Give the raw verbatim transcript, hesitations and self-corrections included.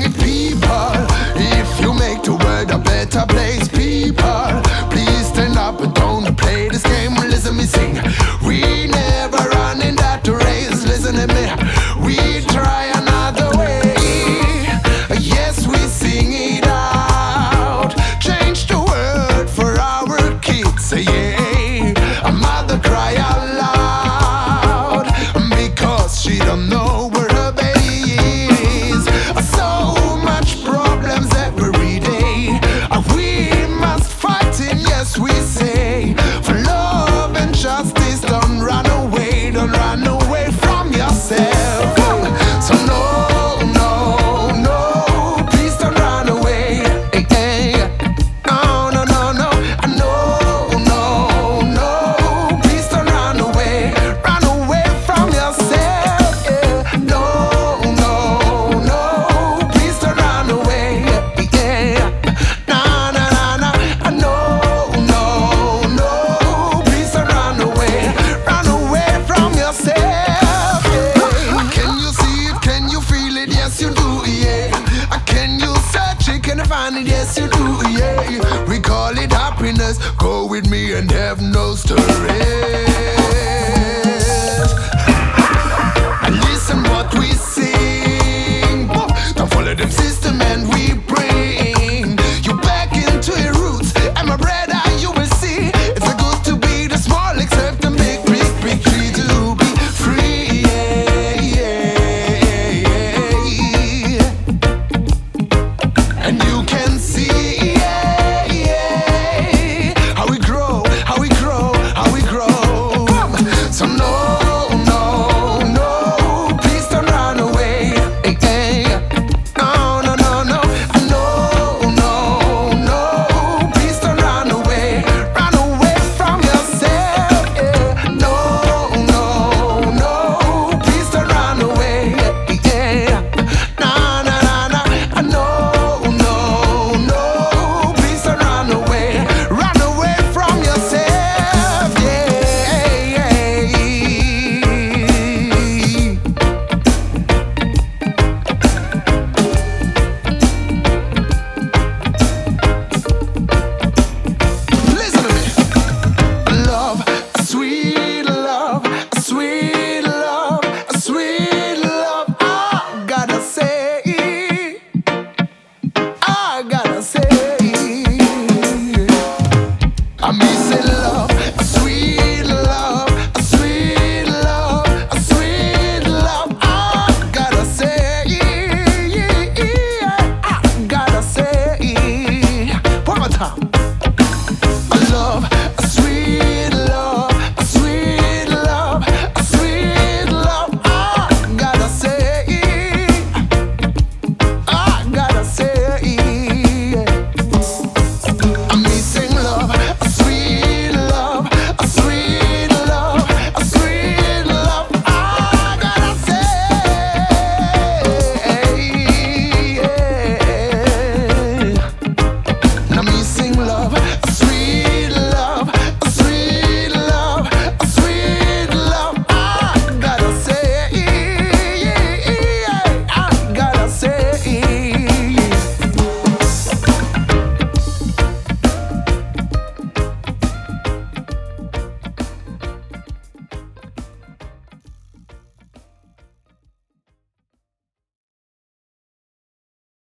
People, if you make the world a better place, people, please stand up and don't play this game. Listen me sing. We never run in that race. Listen to me. We try another way. Yes, we sing it out. Change the world for our kids. Yeah, a mother cry out loud because she don't know where her baby is. So much problems every day. We must fight it. Yes, we say for love and justice. Don't run away. Don't run away from yourself. So no, no, no, please don't run away. Hey, hey. No, no, no, no, no, no, no, please don't run away. Run away from yourself. Yeah. No, no, no, please don't run away. Yeah. Na, na, na, na. No, no, no, please don't run away. Run away from yourself. Yeah. Can you see it? Can you feel it? Yes, you do. Yeah. Can you search it? Can you find it? Yes, you do. Yeah. We call it happiness. Go with me and have no stress. Listen what we sing. Don't follow them system and we